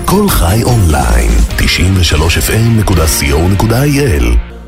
כל חי אונליין, 93fm.co.il.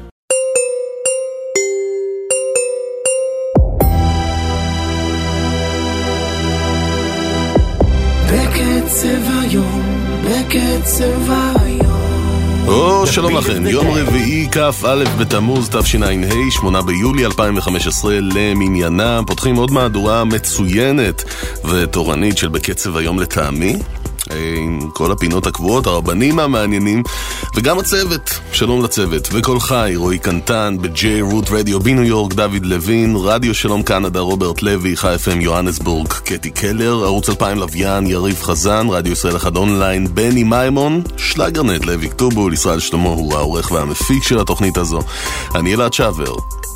בקצב היום, בקצב היום. שלום לכם, יום רביעי כ"א בתמוז תשע"ה, 8 ביולי 2015 למניינם. פותחים עוד מהדורה מצוינת ותורנית של בקצב היום לטעמי, עם כל הפינות הקבועות, הרבנים המעניינים וגם הצוות. שלום לצוות. וכל חי, רועי קנטן בג'יי רוט רדיו בניו יורק, דוד לוין, רדיו שלום קנדה, רוברט לוי, חי FM יוהנסבורג, קטי קלר, ערוץ 2000 לוויין, יריב חזן, רדיו ישראל 1 אונליין, בני מיימון, שלגרנט, לוי כתובול, ישראל שלמה הוא העורך והמפיק של התוכנית הזו. אני אלעד שעבר.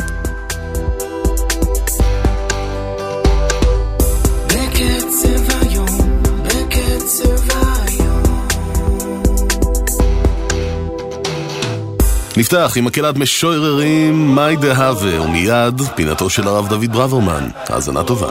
נפתח עם מקהלת משוררים מאי דהווה, ומיד פינתו של הרב דוד ברוורמן. האזנה טובה.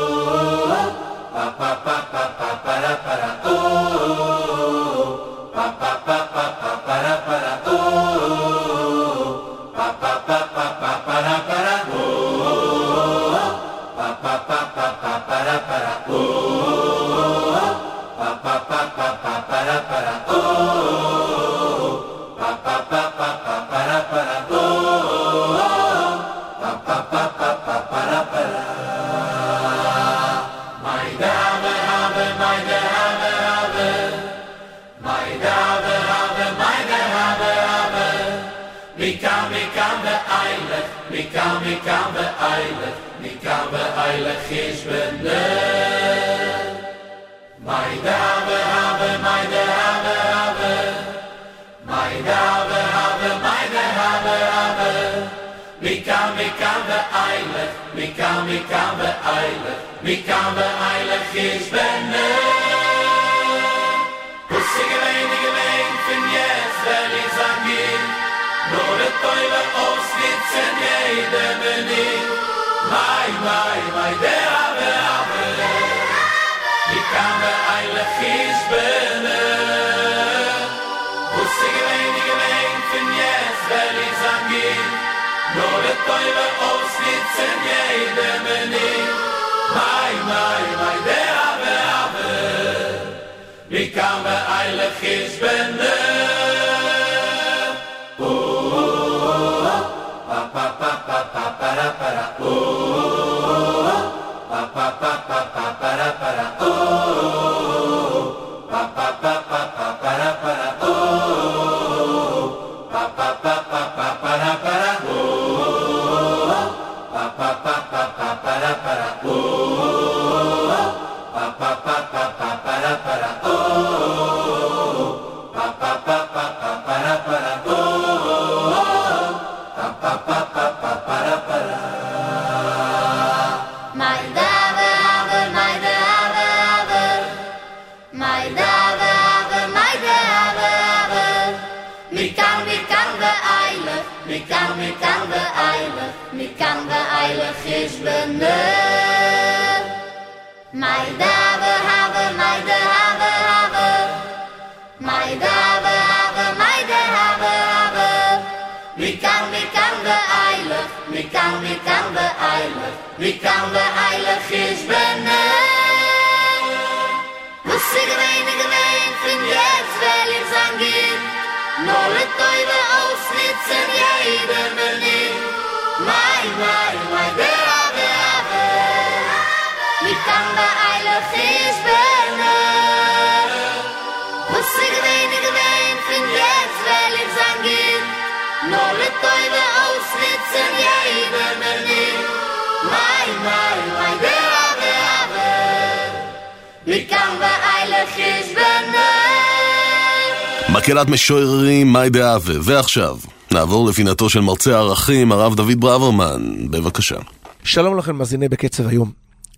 מקהלת משוררים מאי דהווה. ועכשיו נעבור לפינתו של מרצה הערכים הרב דוד ברוורמן. בבקשה. שלום לכם מאזיני בקצב היום.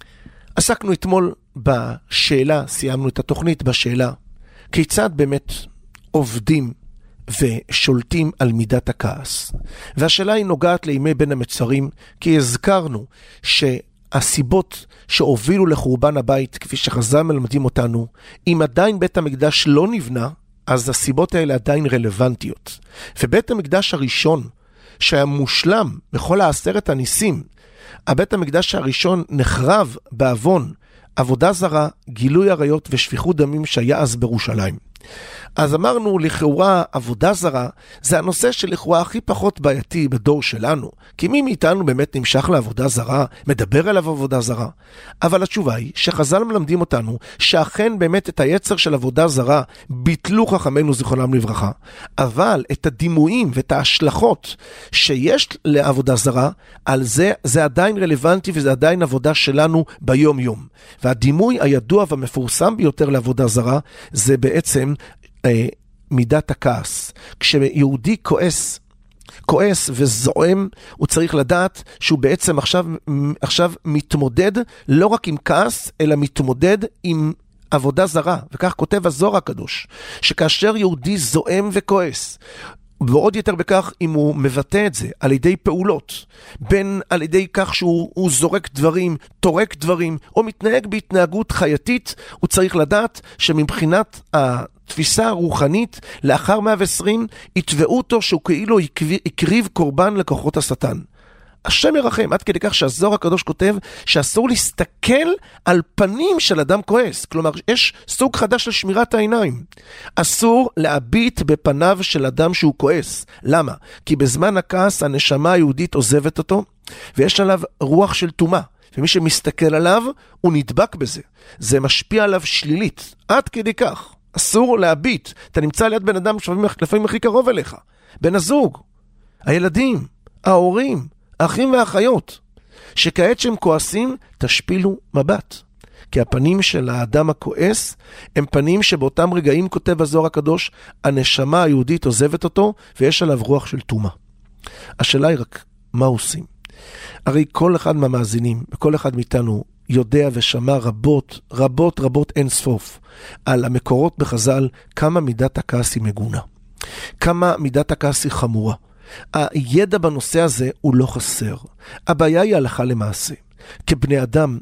עסקנו אתמול בשאלה, סיימנו את התוכנית בשאלה כיצד באמת עובדים ושולטים על מידת הכעס. והשאלה היא נוגעת לימי בין המצרים, כי הזכרנו הסיבות שהובילו לחורבן הבית, כפי שחז"ל מלמדים אותנו, אם עדיין בית המקדש לא נבנה, אז הסיבות האלה עדיין רלוונטיות. ובית המקדש הראשון, שהיה מושלם בכל 10 הניסים, הבית המקדש הראשון נחרב בעוון, עבודה זרה, גילוי עריות ושפיכות דמים שהיה אז בירושלים. אז אמרנו, לכאורה עבודה זרה זה הנושא שלכאורה הכי פחות בעייתי בדור שלנו, כי מי מאיתנו באמת נמשך לעבודה זרה, מדבר עליו עבודה זרה. אבל התשובה היא שחז"ל מלמדים אותנו שאכן באמת את היצר של עבודה זרה ביטלו חכמינו זיכרונם לברכה, אבל את הדימויים ואת ההשלכות שיש לעבודה זרה, על זה עדיין רלוונטי וזה עדיין עבודה שלנו ביום יום. והדימוי הידוע והמפורסם ביותר לעבודה זרה זה בעצם מידת הכעס. כשיהודי כועס וזועם, הוא צריך לדעת שהוא בעצם עכשיו מתמודד לא רק עם כעס, אלא מתמודד עם עבודה זרה. וכך כותב הזוהר הקדוש, שכאשר יהודי זועם וכועס, ועוד יותר בכך אם הוא מבטא את זה על ידי פעולות, בין על ידי כך שהוא זורק דברים, תורק דברים, או מתנהג בהתנהגות חייתית, הוא צריך לדעת שמבחינת התפיסה הרוחנית, לאחר 120, יתבעו אותו שהוא כאילו יקריב קורבן לכוחות השטן. השם ירחם, עד כדי כך שהזוהר הקדוש כותב שאסור להסתכל על פנים של אדם כועס. כלומר, יש סוג חדש של שמירת העיניים. אסור להביט בפניו של אדם שהוא כועס. למה? כי בזמן הכעס הנשמה היהודית עוזבת אותו, ויש עליו רוח של טומאה. ומי שמסתכל עליו, הוא נדבק בזה. זה משפיע עליו שלילית. עד כדי כך. אסור להביט. אתה נמצא ליד בן אדם שלפעמים הכי קרוב אליך. בן הזוג, הילדים, ההורים, האחים והאחיות, שכעת שהם כועסים, תשפילו מבט. כי הפנים של האדם הכועס, הם פנים שבאותם רגעים, כותב הזוהר הקדוש, הנשמה היהודית עוזבת אותו, ויש עליו רוח של טומאה. השאלה היא רק, מה עושים? הרי כל אחד מהמאזינים, וכל אחד מאיתנו, יודע ושמע רבות אין סוף, על המקורות בחז"ל, כמה מידת הכעס היא מגונה. כמה מידת הכעס היא חמורה. הידע בנושא הזה הוא לא חסר. הבעיה היא הלכה למעשה. כבני אדם,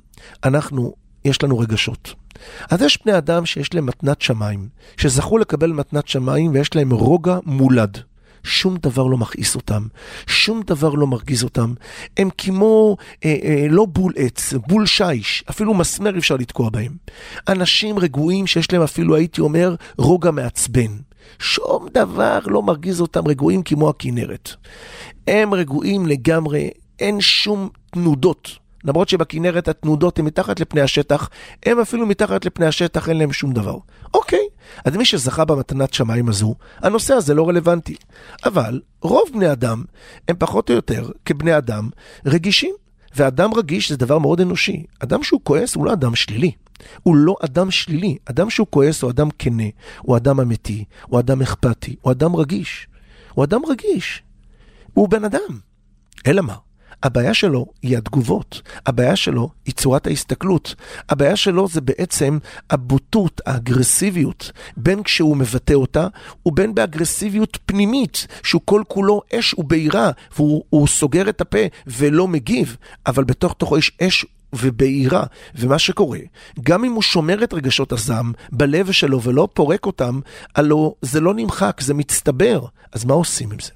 יש לנו רגשות. אז יש בני אדם שיש להם מתנת שמיים, שזכו לקבל מתנת שמיים ויש להם רוגע מולד. שום דבר לא מכעיס אותם, שום דבר לא מרגיז אותם. הם כמו לא בול עץ, בול שיש, אפילו מסמר אפשר לתקוע בהם. אנשים רגועים שיש להם אפילו, הייתי אומר, רוגע מעצבן. שום דבר לא מרגיז אותם, רגועים כמו הכנרת. הם רגועים לגמרי, אין שום תנודות. למרות שבכנרת התנודות הן מתחת לפני השטח, הם אפילו מתחת לפני השטח, אין להם שום דבר. אוקיי, אז מי שזכה במתנת שמיים הזו, הנושא הזה לא רלוונטי. אבל רוב בני אדם הם פחות או יותר כבני אדם רגישים. ואדם רגיש זה דבר מאוד אנושי. אדם שהוא כועס הוא לא אדם שלילי. הוא לא אדם שלילי. אדם שהוא כועס הוא אדם כנה, הוא אדם אמיתי, הוא אדם אכפתי, הוא אדם רגיש. הוא אדם רגיש. הוא בן אדם. אלא מה? הבעיה שלו היא התגובות. הבעיה שלו היא צורת ההסתכלות. הבעיה שלו זה בעצם הבוטות, האגרסיביות, בין כשהוא מבטא אותה, ובין באגרסיביות פנימית, שהוא כל כולו אש ובעירה, והוא סוגר את הפה ולא מגיב, אבל בתוך תוכו יש אש ובעירה. ומה שקורה, גם אם הוא שומר את רגשות הזעם בלב שלו ולא פורק אותם, הלא זה לא נמחק, זה מצטבר. אז מה עושים עם זה?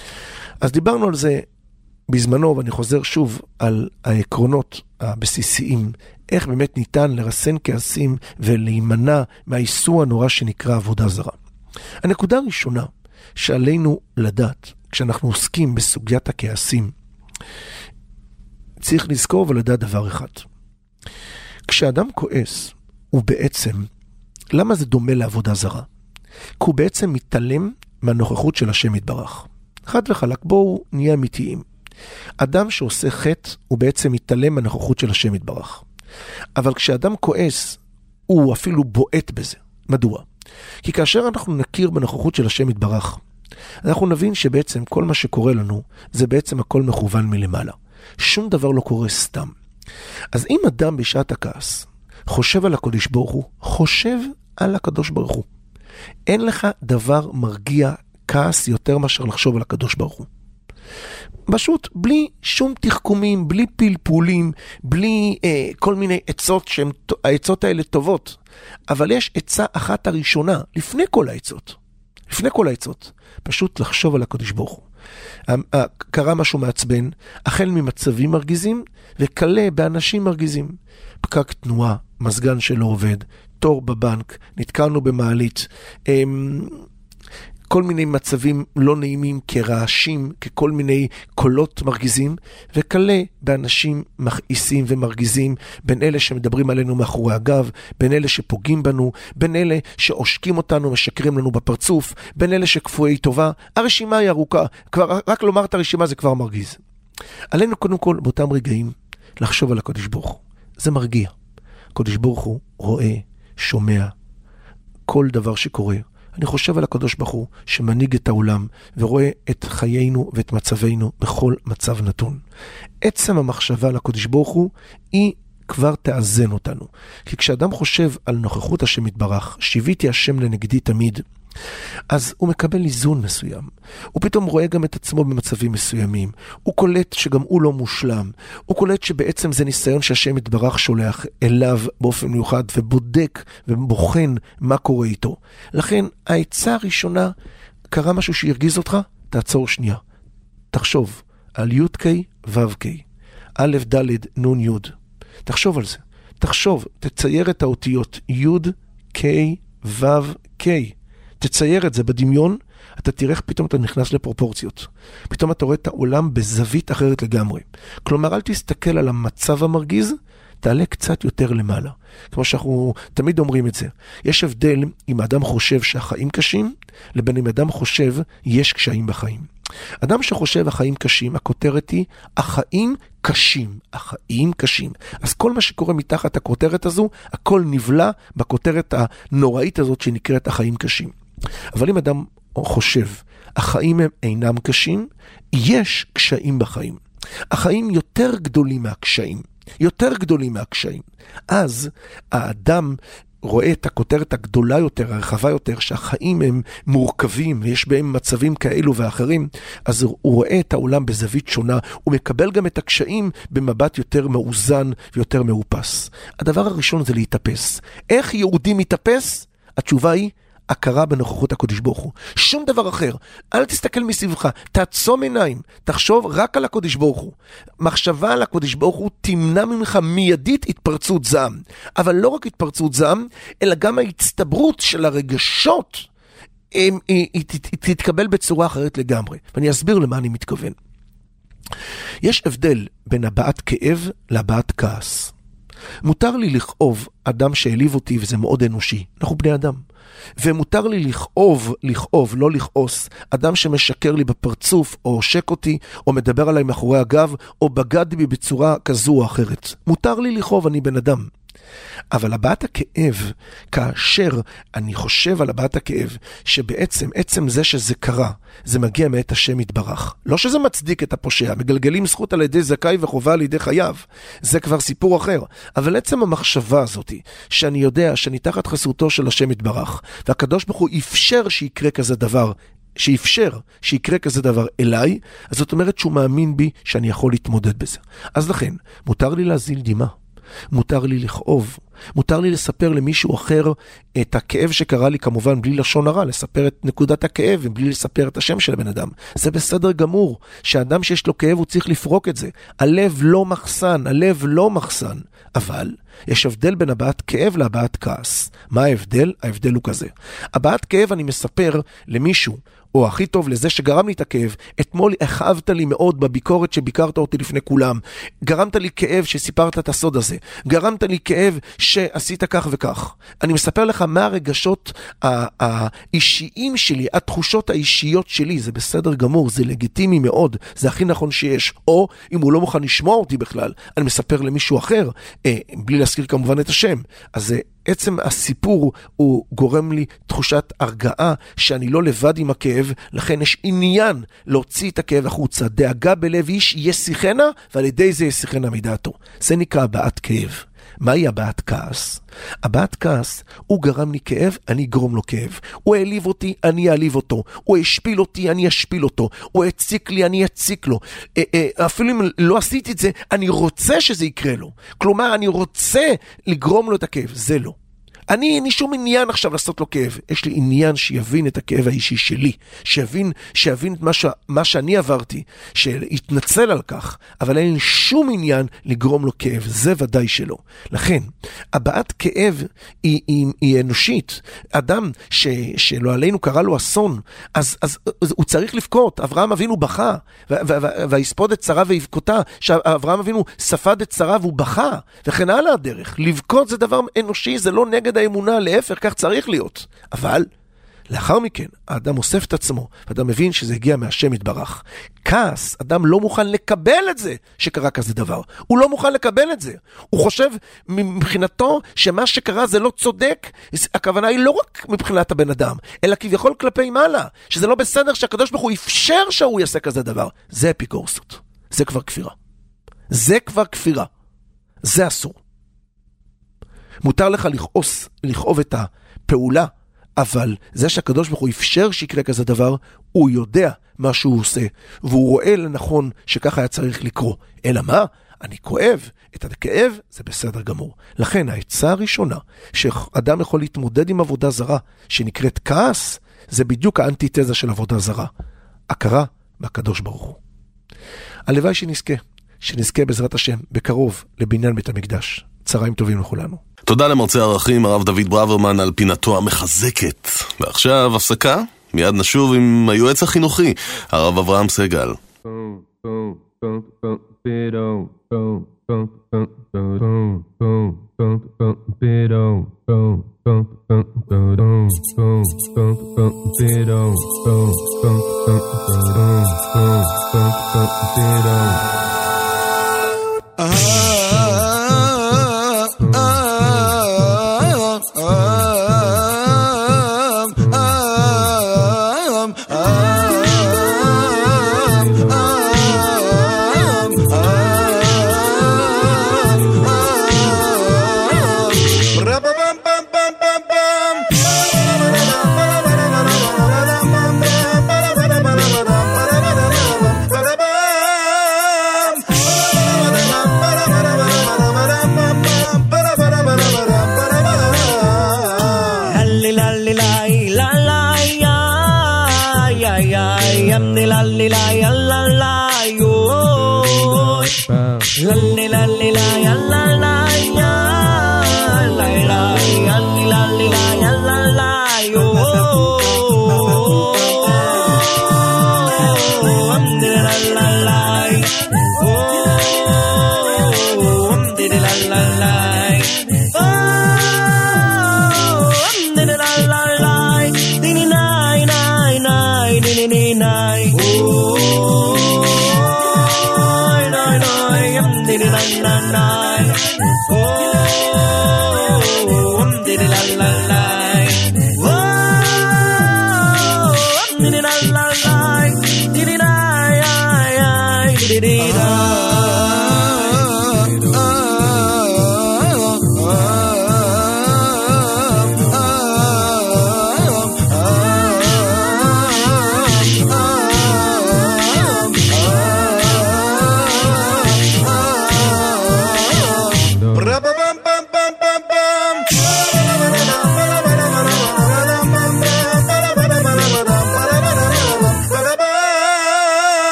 אז דיברנו על זה בזמנו, ואני חוזר שוב על העקרונות הבסיסיים, איך באמת ניתן לרסן כעסים ולהימנע מהאיסור הנורא שנקרא עבודה זרה. הנקודה הראשונה שעלינו לדעת, כשאנחנו עוסקים בסוגיית הכעסים, צריך לזכור ולדעת דבר אחד. כשאדם כועס, הוא בעצם, למה זה דומה לעבודה זרה? כי הוא בעצם מתעלם מהנוכחות של השם יתברך. חד וחלק, בואו נהיה אמיתיים. אדם שעושה חטא הוא בעצם מתעלם מהנוכחות של השם יתברך. אבל כשאדם כועס, הוא אפילו בועט בזה. מדוע? כי כאשר אנחנו נכיר בנוכחות של השם יתברך, אנחנו נבין שבעצם כל מה שקורה לנו, זה בעצם הכל מכוון מלמעלה. שום דבר לא קורה סתם. אז אם אדם בשעת הכעס חושב על הקדוש ברוך הוא, חושב על הקדוש ברוך הוא. אין לך דבר מרגיע כעס יותר מאשר לחשוב על הקדוש ברוך הוא. פשוט בלי שום תחכומים, בלי פלפולים, בלי כל מיני עצות שהן, העצות האלה טובות. אבל יש עצה אחת הראשונה, לפני כל העצות, פשוט לחשוב על הקדוש ברוך הוא. קרה משהו מעצבן, החל ממצבים מרגיזים, וקלה באנשים מרגיזים. פקק תנועה, מזגן שלא עובד, תור בבנק, נתקענו במעלית, כל מיני מצבים לא נעימים כרעשים, ככל מיני קולות מרגיזים, וקלה באנשים מכעיסים ומרגיזים, בין אלה שמדברים עלינו מאחורי הגב, בין אלה שפוגעים בנו, בין אלה שעושקים אותנו, משקרים לנו בפרצוף, בין אלה שכפויי טובה. הרשימה היא ארוכה, רק לומר את הרשימה זה כבר מרגיז. עלינו קודם כל באותם רגעים לחשוב על הקדוש ברוך הוא. זה מרגיע. הקדוש ברוך הוא רואה, שומע, כל דבר שקורה. אני חושב על הקדוש ברוך הוא שמנהיג את העולם ורואה את חיינו ואת מצבנו בכל מצב נתון. עצם המחשבה על הקדוש ברוך הוא היא כבר תאזן אותנו. כי כשאדם חושב על נוכחות השם יתברך, שיוויתי השם לנגדי תמיד, אז הוא מקבל איזון מסוים. הוא פתאום רואה גם את עצמו במצבים מסוימים. הוא קולט שגם הוא לא מושלם. הוא קולט שבעצם זה ניסיון שהשם יתברך שולח אליו באופן מיוחד ובודק ובוחן מה קורה איתו. לכן העצה הראשונה, קרה משהו שירגיז אותך, תעצור שנייה. תחשוב על י' ק' ו' ק', א' ד' נ' י'. תחשוב על זה. תחשוב, תצייר את האותיות י' ק' ו' ק'. תצייר את זה בדמיון, אתה תראה איך פתאום אתה נכנס לפרופורציות. פתאום אתה רואה את העולם בזווית אחרת לגמרי. כלומר, אל תסתכל על המצב המרגיז, תעלה קצת יותר למעלה. כמו שאנחנו תמיד אומרים את זה. יש הבדל אם האדם חושב שהחיים קשים, לבין אם האדם חושב יש קשיים בחיים. אדם שחושב החיים קשים, הכותרת היא החיים קשים, החיים קשים. אז כל מה שקורה מתחת הכותרת הזו, הכל נבלע בכותרת הנוראית הזאת שנקראת החיים קשים. אבל אם אדם חושב, החיים הם אינם קשים, יש קשיים בחיים. החיים יותר גדולים מהקשיים. יותר גדולים מהקשיים. אז האדם רואה את הכותרת הגדולה יותר, הרחבה יותר, שהחיים הם מורכבים ויש בהם מצבים כאלו ואחרים, אז הוא רואה את העולם בזווית שונה, הוא מקבל גם את הקשיים במבט יותר מאוזן ויותר מאופס. הדבר הראשון זה להתאפס. איך יהודי מתאפס? התשובה היא הכרה בנוכחות הקדוש ברוך הוא. שום דבר אחר. אל תסתכל מסביבך, תעצום עיניים, תחשוב רק על הקדוש ברוך הוא. מחשבה על הקדוש ברוך הוא תמנע ממך מיידית התפרצות זעם. אבל לא רק התפרצות זעם, אלא גם ההצטברות של הרגשות היא תתקבל בצורה אחרת לגמרי. ואני אסביר למה אני מתכוון. יש הבדל בין הבעת כאב להבעת כעס. מותר לי לכאוב אדם שהעליב אותי וזה מאוד אנושי. אנחנו בני אדם. ומותר לי לכאוב, לא לכעוס, אדם שמשקר לי בפרצוף, או עושק אותי, או מדבר עליי מאחורי הגב, או בגד בי בצורה כזו או אחרת. מותר לי לכאוב, אני בן אדם. אבל הבעת הכאב, כאשר אני חושב על הבעת הכאב, שבעצם, עצם זה שזה קרה, זה מגיע מאת השם יתברך. לא שזה מצדיק את הפושע, מגלגלים זכות על ידי זכאי וחובה על ידי חייו. זה כבר סיפור אחר. אבל עצם המחשבה הזאת, שאני יודע שאני תחת חסותו של השם יתברך, והקדוש ברוך הוא אפשר שיקרה כזה דבר, שאפשר שיקרה כזה דבר אליי, אז זאת אומרת שהוא מאמין בי שאני יכול להתמודד בזה. אז לכן, מותר לי להזיל דמעה. מותר לי לכאוב, מותר לי לספר למישהו אחר את הכאב שקרה לי, כמובן בלי לשון הרע, לספר את נקודת הכאב ובלי לספר את השם של הבן אדם. זה בסדר גמור, שהאדם שיש לו כאב הוא צריך לפרוק את זה. הלב לא מחסן, הלב לא מחסן. אבל יש הבדל בין הבעת כאב להבעת כעס. מה ההבדל? ההבדל הוא כזה. הבעת כאב אני מספר למישהו, או הכי טוב לזה שגרם לי את הכאב, אתמול הכאבת לי מאוד בביקורת שביקרת אותי לפני כולם, גרמת לי כאב שסיפרת את הסוד הזה, גרמת לי כאב שעשית כך וכך. אני מספר לך מה הרגשות האישיים שלי, התחושות האישיות שלי, זה בסדר גמור, זה לגיטימי מאוד, זה הכי נכון שיש. או אם הוא לא מוכן לשמוע אותי בכלל, אני מספר למישהו אחר, בלי להזכיר כמובן את השם. אז עצם הסיפור הוא גורם לי תחושת הרגעה שאני לא לבד עם הכאב, לכן יש עניין להוציא את הכאב החוצה. דאגה בלב איש ישיחנה, ועל ידי זה ישיחנה מדעתו. זה נקרא הבעת כאב. מהי הבעת כעס? הבעת כעס, הוא גרם לי כאב, אני אגרום לו כאב. הוא העליב אותי, אני אעליב אותו. הוא השפיל אותי, אני אשפיל אותו. הוא הציק לי, אני אציק לו. אפילו אם לא עשיתי את זה, אני רוצה שזה יקרה לו. כלומר, אני רוצה לגרום לו את הכאב. זה לא. אני אין לי שום עניין עכשיו לעשות לו כאב. יש לי עניין שיבין את הכאב האישי שלי, שיבין את מה שאני עברתי, שיתנצל על כך, אבל אין לי שום עניין לגרום לו כאב, זה ודאי שלא. לכן, הבעת כאב היא אנושית. אדם שלא עלינו קרא לו אסון, אז הוא צריך לבכות. אברהם אבינו בכה, ויספוד את שרה ויבכותה, שאברהם אבינו ספד את שרה והוא בכה, וכן הלאה הדרך. לבכות זה דבר אנושי, זה לא נגד האמונה, להפך, כך צריך להיות. אבל לאחר מכן, האדם אוסף את עצמו, ואדם מבין שזה הגיע מהשם יתברך. כעס, אדם לא מוכן לקבל את זה שקרה כזה דבר. הוא לא מוכן לקבל את זה. הוא חושב מבחינתו שמה שקרה זה לא צודק. הכוונה היא לא רק מבחינת הבן אדם, אלא כביכול כלפי מעלה, שזה לא בסדר שהקדוש ברוך הוא אפשר שהוא יעשה כזה דבר. זה אפיקורסות. זה כבר כפירה. זה כבר כפירה. זה אסור. מותר לך לכאוב את הפעולה, אבל זה שהקדוש ברוך הוא אפשר שיקרה כזה דבר, הוא יודע מה שהוא עושה, והוא רואה לנכון שככה היה צריך לקרוא. אלא מה? אני כואב, את הכאב זה בסדר גמור. לכן העצה הראשונה, שאדם יכול להתמודד עם עבודה זרה, שנקראת כעס, זה בדיוק האנטיתזה של עבודה זרה. הכרה בקדוש ברוך הוא. הלוואי שנזכה בעזרת השם בקרוב לבניין בית המקדש. צהריים טובים לכולנו. תודה למרצה הערכים הרב דוד ברוורמן על פינתו המחזקת. ועכשיו הפסקה, מיד נשוב עם היועץ החינוכי, הרב אברהם סגל.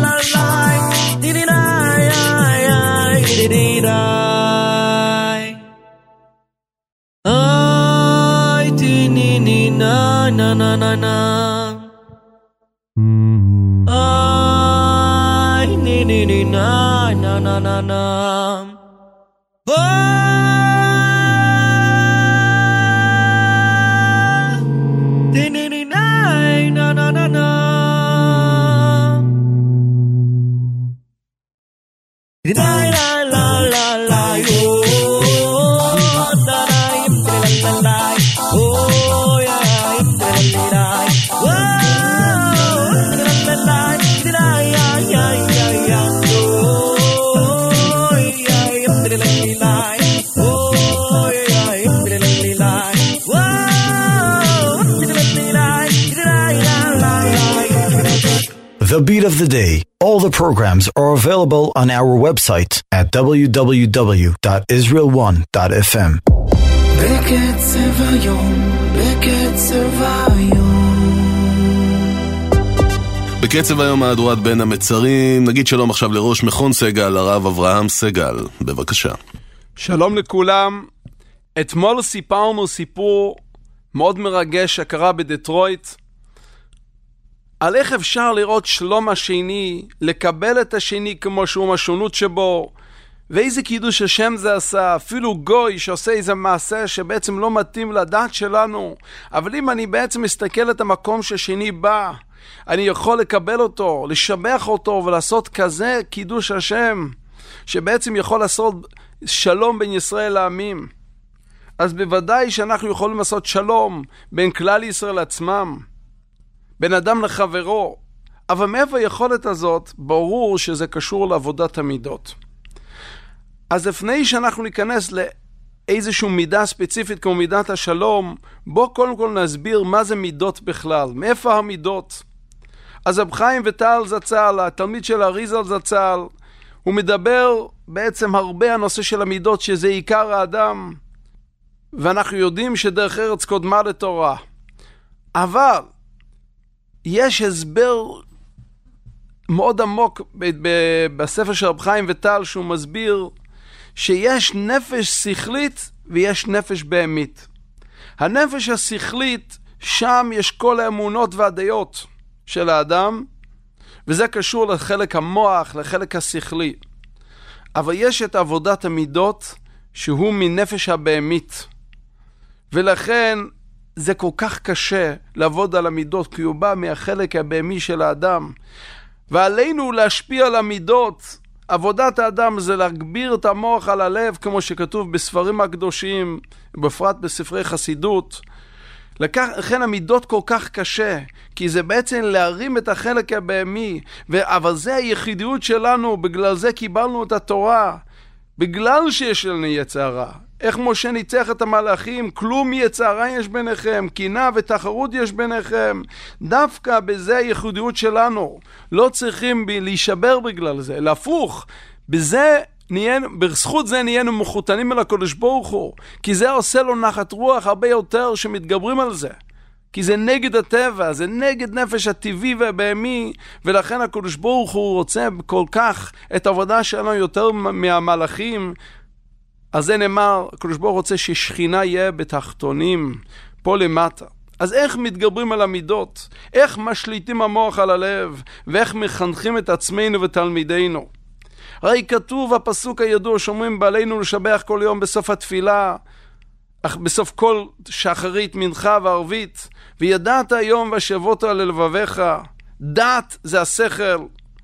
The Beat of the Day. All the programs are available on our website at www.israel1.fm. בקצב היום, בקצב היום. בקצב היום מהדורת בין המצרים, נגיד שלום עכשיו לראש מכון סגל, הרב אברהם סגל. בבקשה. שלום לכולם. אתמול סיפרנו סיפור מאוד מרגש שקרה בדטרויט, על איך אפשר לראות שלום השני, לקבל את השני כמו שהוא משונות שבו, ואיזה קידוש השם זה עשה. אפילו גוי שעושה איזה מעשה שבעצם לא מתאים לדת שלנו, אבל אם אני בעצם מסתכל את המקום ששני בא, אני יכול לקבל אותו, לשבח אותו ולעשות כזה קידוש השם, שבעצם יכול לעשות שלום בין ישראל לעמים. אז בוודאי שאנחנו יכולים לעשות שלום בין כלל ישראל עצמם, בין אדם לחברו. אבל מאיפה היכולת הזאת? ברור שזה קשור לעבודת המידות. אז לפני שאנחנו ניכנס לאיזושהי מידה ספציפית כמו מידת השלום, בוא קודם כל נסביר מה זה מידות בכלל, מאיפה המידות. אז רב חיים ויטל זצ"ל, התלמיד של אריזל זצ"ל, הוא מדבר בעצם הרבה הנושא של המידות, שזה עיקר האדם, ואנחנו יודעים שדרך ארץ קודמה לתורה. אבל יש הסבר מאוד עמוק בספר של רב חיים ויטל, שהוא מסביר שיש נפש שכלית ויש נפש בהמית. הנפש השכלית, שם יש כל האמונות והדעות של האדם, וזה קשור לחלק המוח, לחלק השכלי. אבל יש את עבודת המידות, שהוא מנפש הבהמית. ולכן זה כל כך קשה לעבוד על המידות, כי הוא בא מהחלק הבהמי של האדם. ועלינו להשפיע על המידות. עבודת האדם זה להגביר את המוח על הלב, כמו שכתוב בספרים הקדושים, בפרט בספרי חסידות. לכן המידות כל כך קשה, כי זה בעצם להרים את החלק הבהמי, אבל זה היחידיות שלנו, בגלל זה קיבלנו את התורה, בגלל שיש לנו יצר רע. איך משה ניצח את המלאכים? כלום יצר רע יש ביניכם, קנאה ותחרות יש ביניכם. דווקא בזה הייחודיות שלנו, לא צריכים להישבר בגלל זה, להפוך. בזכות זה נהיינו מחותנים אל הקדוש ברוך הוא, כי זה עושה לו נחת רוח הרבה יותר שמתגברים על זה, כי זה נגד הטבע, זה נגד נפש הטבעי והבהמי, ולכן הקדוש ברוך הוא רוצה כל כך את העבודה שלנו יותר מהמלאכים. אז זה נאמר, הקדוש ברוך הוא רוצה ששכינה יהיה בתחתונים, פה למטה. אז איך מתגברים על המידות? איך משליטים המוח על הלב? ואיך מחנכים את עצמנו ותלמידינו? הרי כתוב הפסוק הידוע שאומרים בעלינו לשבח כל יום בסוף התפילה, בסוף כל שחרית, מנחה וערבית, וידעת היום והשבות על לבביך. דעת זה השכל,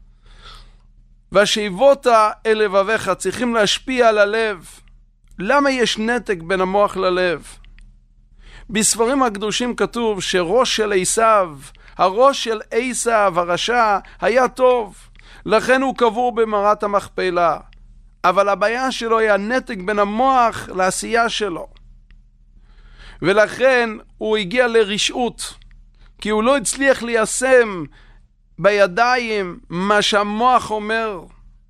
והשבות אל לבביך צריכים להשפיע על הלב. למה יש נתק בין המוח ללב? בספרים הקדושים כתוב שראש של עשיו, הראש של עשיו הרשע היה טוב, לכן הוא קבור במערת המכפלה. אבל הבעיה שלו היה נתק בין המוח לעשייה שלו. ולכן הוא הגיע לרשעות, כי הוא לא הצליח ליישם בידיים מה שהמוח אומר.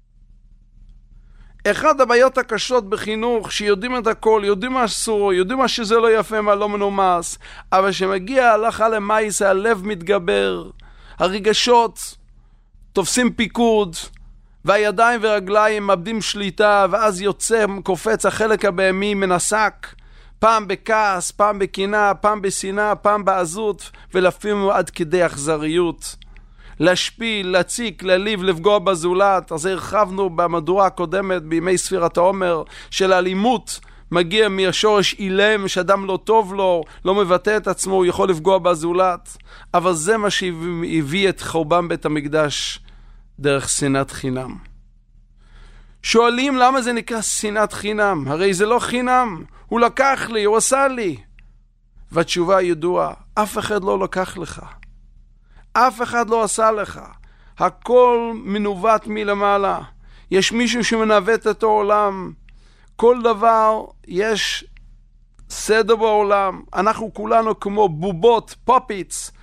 אחד הבעיות הקשות בחינוך, שיודעים את הכל, יודעים מה אסור, יודעים מה שזה לא יפה, מה לא מנומס, אבל שמגיע הלכה למעשה, הלב מתגבר, הרגשות תופסים פיקוד, והידיים ורגליים מאבדים שליטה, ואז יוצא, קופץ החלק הבהמי מנסק, פעם בכעס, פעם בקנאה, פעם בשנאה, פעם בעזות, ולפעמים עד כדי אכזריות. להשפיל, להציק, להליב, לפגוע בזולת. אז הרחבנו במהדורה הקודמת, בימי ספירת העומר, של האלימות מגיע מהשורש אילם, שאדם לא טוב לו, לא מבטא את עצמו, הוא יכול לפגוע בזולת. אבל זה מה שהביא את חורבן בית המקדש, דרך שנאת חינם. שואלים למה זה נקרא שנאת חינם? הרי זה לא חינם, הוא לקח לי, הוא עשה לי. והתשובה ידועה, אף אחד לא לקח לך. אף אחד לא עשה לך. הכל מנווט מלמעלה. יש מישהו שמנווט את העולם. כל דבר יש סדר בעולם. אנחנו כולנו כמו בובות, פופיץ.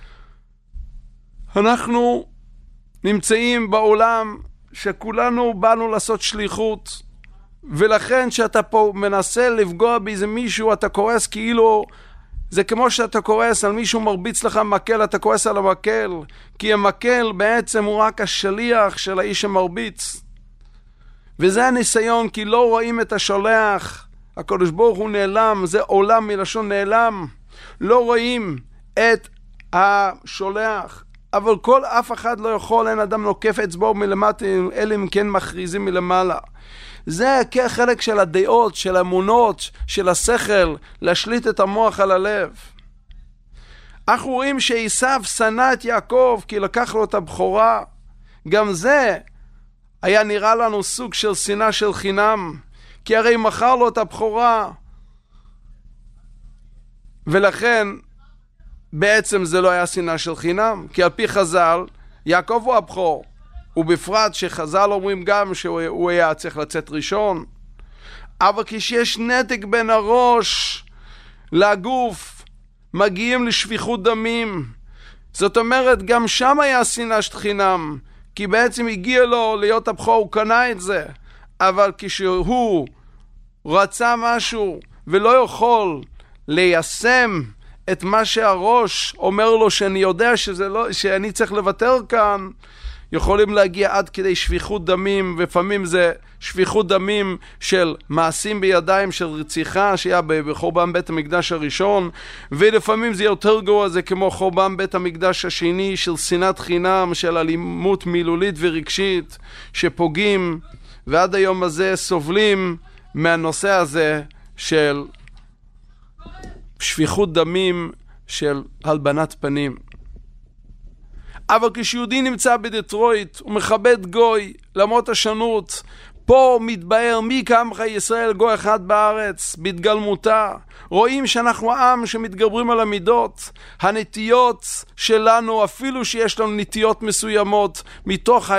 אנחנו נמצאים בעולם שכולנו באנו לעשות שליחות, ולכן שאתה פה מנסה לפגוע באיזה מישהו, אתה כועס כאילו, זה כמו שאתה כועס על מישהו מרביץ לך מקל, אתה כועס על המקל, כי המקל בעצם הוא רק השליח של האיש המרביץ. וזה הניסיון, כי לא רואים את השולח. הקדוש ברוך הוא נעלם, זה עולם מלשון נעלם. לא רואים את השולח. אבל אף אחד לא יכול, אין אדם נוקף אצבעו מלמטה, אלא אם כן מכריזים מלמעלה. זה כחלק של הדעות, של האמונות, של השכל, להשליט את המוח על הלב. אנחנו רואים שעשיו שנא את יעקב כי לקח לו את הבכורה. גם זה היה נראה לנו סוג של שנאה של חינם, כי הרי מכר לו את הבכורה. ולכן בעצם זה לא היה שנאה של חינם, כי על פי חז"ל, יעקב הוא הבכור. ובפרט שחז"ל אומרים גם שהוא היה צריך לצאת ראשון. אבל כשיש נתק בין הראש לגוף, מגיעים לשפיכות דמים. זאת אומרת, גם שם היה שנאה של חינם, כי בעצם הגיע לו להיות הבכור, הוא קנה את זה. אבל כשהוא רצה משהו ולא יכול ליישם את מה שהראש אומר לו, שאני יודע שאני צריך לוותר כאן, יכולים להגיע עד כדי שפיכות דמים, ולפעמים זה שפיכות דמים של מעשים בידיים של רציחה, שהיה בחורבן בית המקדש הראשון, ולפעמים זה יותר גרוע, זה כמו חורבן בית המקדש השני, של שנאת חינם, של אלימות מילולית ורגשית, שפוגעים, ועד היום הזה סובלים מהנושא הזה של שפיכות דמים, של הלבנת פנים. אבל כשיהודי נמצא בדטרויט, הוא מכבד גוי, למרות השונות, פה מתבאר מי כעמך ישראל גוי אחד בארץ, בהתגלמותה. רואים שאנחנו עם שמתגברים על המידות, הנטיות שלנו, אפילו שיש לנו נטיות מסוימות, מתוך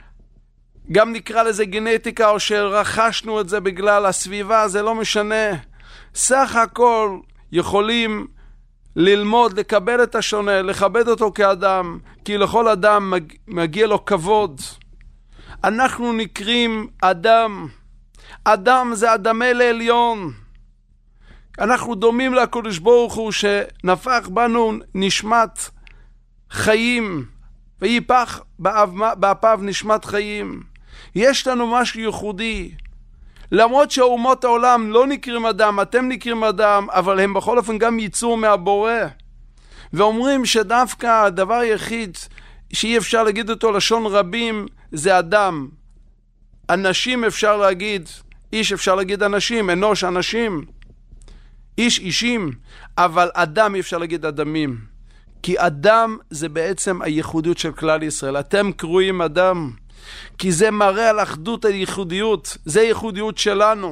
גם נקרא לזה גנטיקה, או שרכשנו את זה בגלל הסביבה, זה לא משנה. סך הכל יכולים ללמוד, לקבל את השונה, לכבד אותו כאדם, כי לכל אדם מגיע לו כבוד. אנחנו נקראים אדם. אדם זה אדמה לעליון. אנחנו דומים לקדוש ברוך הוא שנפח בנו נשמת חיים, ויפח באפיו נשמת חיים. יש לנו משהו ייחודי. למרות שאומות העולם לא נקראים אדם, אתם נקראים אדם, אבל הם בכל אופן גם ייצור מהבורא. ואומרים שדווקא הדבר היחיד שאי אפשר להגיד אותו לשון רבים, זה אדם. אנשים אפשר להגיד, איש אפשר להגיד אנשים, אנוש אנשים, איש אישים, אבל אדם אי אפשר להגיד אדמים. כי אדם זה בעצם הייחודיות של כלל ישראל. אתם קרויים אדם. כי זה מראה על אחדות הייחודיות, זה הייחודיות שלנו.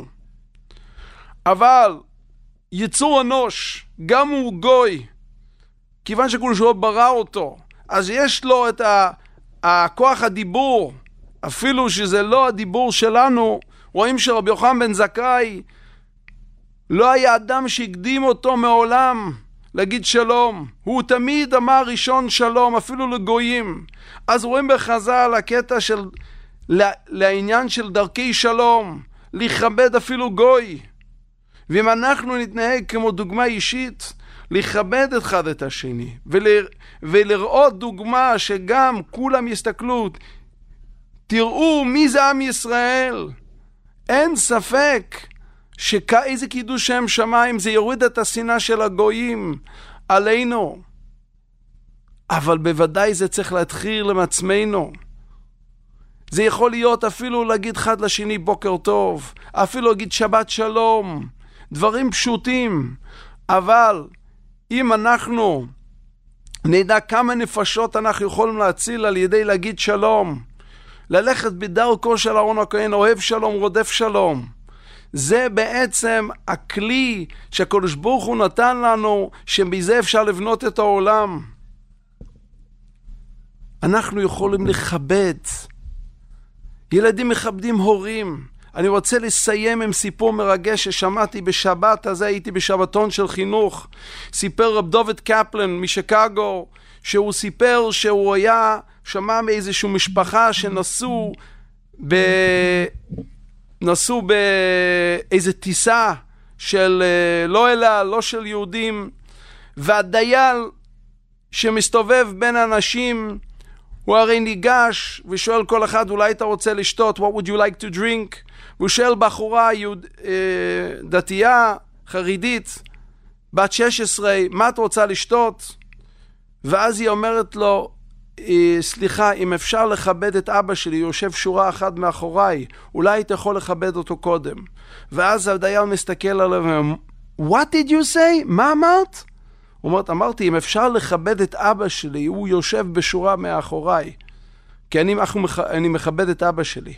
אבל יצור אנוש, גם הוא גוי, כיוון שקדוש ברוך הוא ברא אותו, אז יש לו את הכוח הדיבור, אפילו שזה לא הדיבור שלנו. רואים שרבי יוחנן בן זכאי לא היה אדם שהקדים אותו מעולם להגיד שלום. הוא תמיד אמר ראשון שלום, אפילו לגויים. אז רואים בחז"ל הקטע של לעניין של דרכי שלום, לכבד אפילו גוי. ואם אנחנו נתנהג כמו דוגמה אישית, לכבד אחד את השני, ולראות דוגמה שגם כולם יסתכלו, תראו מי זה עם ישראל. אין ספק שאיזה קידוש שם שמיים, זה יוריד את השנאה של הגויים עלינו. אבל בוודאי זה צריך להתחיל עם עצמנו. זה יכול להיות אפילו להגיד אחד לשני בוקר טוב, אפילו להגיד שבת שלום, דברים פשוטים. אבל אם אנחנו נדע כמה נפשות אנחנו יכולים להציל על ידי להגיד שלום, ללכת בדרכו של אהרון הכהן, אוהב שלום, רודף שלום, זה בעצם הכלי שהקדוש ברוך הוא נתן לנו, שבזה אפשר לבנות את העולם. אנחנו יכולים לכבד. ילדים מכבדים הורים. אני רוצה לסיים עם סיפור מרגש ששמעתי בשבת הזה, הייתי בשבתון של חינוך. סיפר רב דוד קפלן משיקגו, שהוא סיפר שהוא היה, שמע מאיזושהי משפחה שנסעו באיזו טיסה של לא אלה, לא של יהודים, והדייל שמסתובב בין אנשים, הוא הרי ניגש ושואל כל אחד, אולי אתה רוצה לשתות, what would you like to drink? והוא שואל בחורה דתייה, חרדית, בת 16, מה את רוצה לשתות? ואז היא אומרת לו, סליחה, אם אפשר לכבד את אבא שלי, יושב שורה אחת מאחוריי, אולי אתה יכול לכבד אותו קודם. ואז הדייל מסתכל עליו, what did you say? מה אמרת? הוא אומר, אמרתי, אם אפשר לכבד את אבא שלי, הוא יושב בשורה מאחוריי, כי אני מכבד את אבא שלי.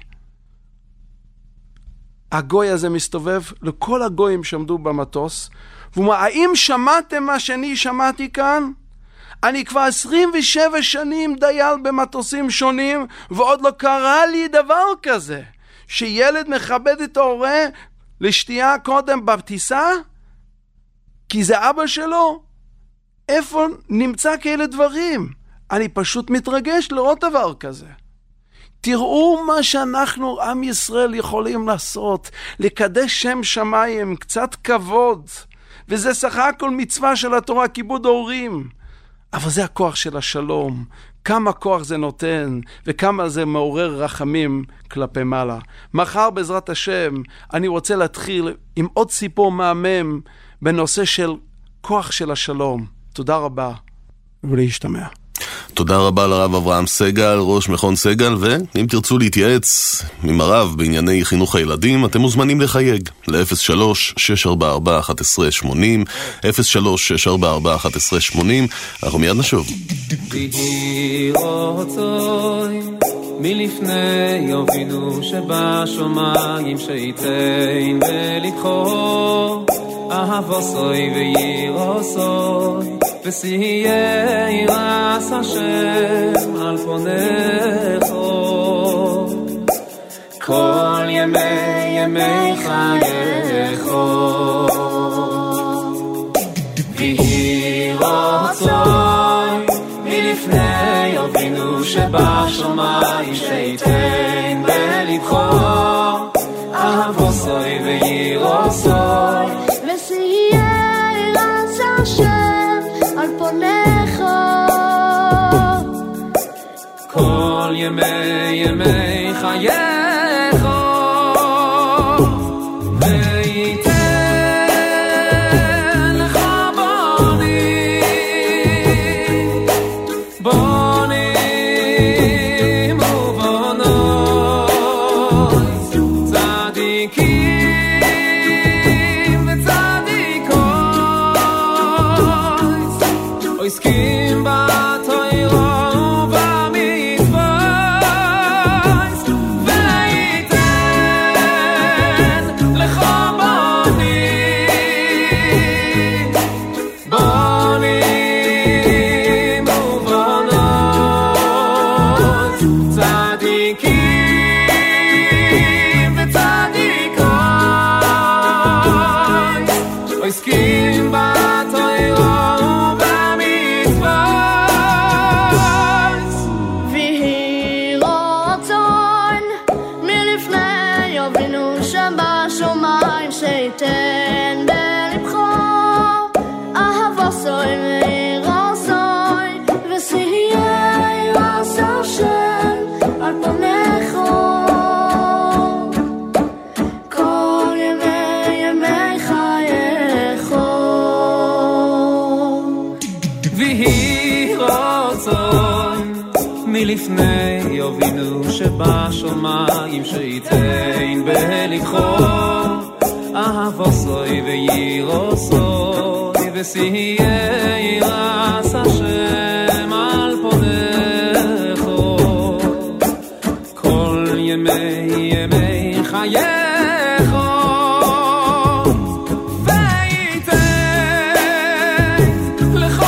הגוי הזה מסתובב לכל הגויים שעמדו במטוס, והוא אומר, האם שמעתם מה שאני שמעתי כאן? אני כבר 27 שנים דייל במטוסים שונים, ועוד לא קרה לי דבר כזה, שילד מכבד את ההורה לשתייה קודם בטיסה, כי זה אבא שלו. איפה נמצא כאלה דברים? אני פשוט מתרגש לראות דבר כזה. תראו מה שאנחנו, עם ישראל, יכולים לעשות, לקדש שם שמיים, קצת כבוד, וזה סך הכל מצווה של התורה, כיבוד הורים. אבל זה הכוח של השלום, כמה כוח זה נותן, וכמה זה מעורר רחמים כלפי מעלה. מחר בעזרת השם, אני רוצה להתחיל עם עוד סיפור מהמם, בנושא של כוח של השלום. תודה רבה, ולהשתמע. תודה רבה לרב אברהם סגל, ראש מכון סגל, ואם תרצו להתייעץ עם הרב בענייני חינוך הילדים, אתם מוזמנים לחייג ל-03-644-1180, 03-644-1180, אנחנו מיד נשוב. מלפני אבינו שבשמיים שייתן בלבחור אהבו סוי ויראו סוי וסייעי רס השם על פונךו כל ימי חייךו ויהי רצוי מלפני אבינו שבשמיים שייתן בלבחו אהבו סוי ויראו סוי וסייעי רס השם על פונךו כל ימי חייךו וייתן לך בונים ובונות צדיקים וצדיקות עוסקים בתורה ובמצוות וייתן לך בונים ובונות צדיקים וצדיקות עוסקים בתורה ובמצוות ויהי רצון מלפני אבינו שבשמיים שייתן בלבחו אהבו סוי ויראה סוי וסייעי רס השם על פונךו מלפני יובינו שבשומיים שייתן בלבחו אהבו סוי וירו סוי וסיהיה רס השם על פונךו כל ימי חייך וייתן לך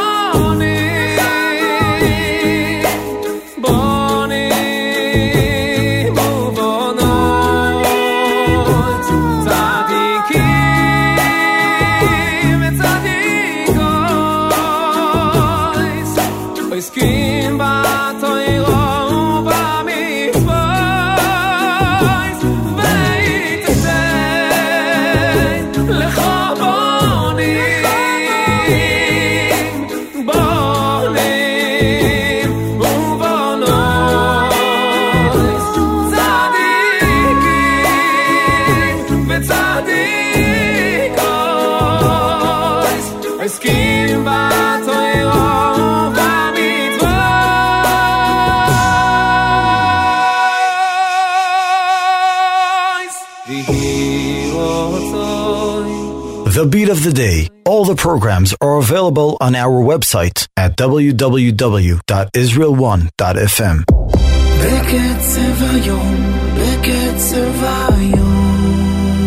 The Beat of the Day. All the programs are available on our website at www.israel1.fm. בקצב היום, בקצב היום.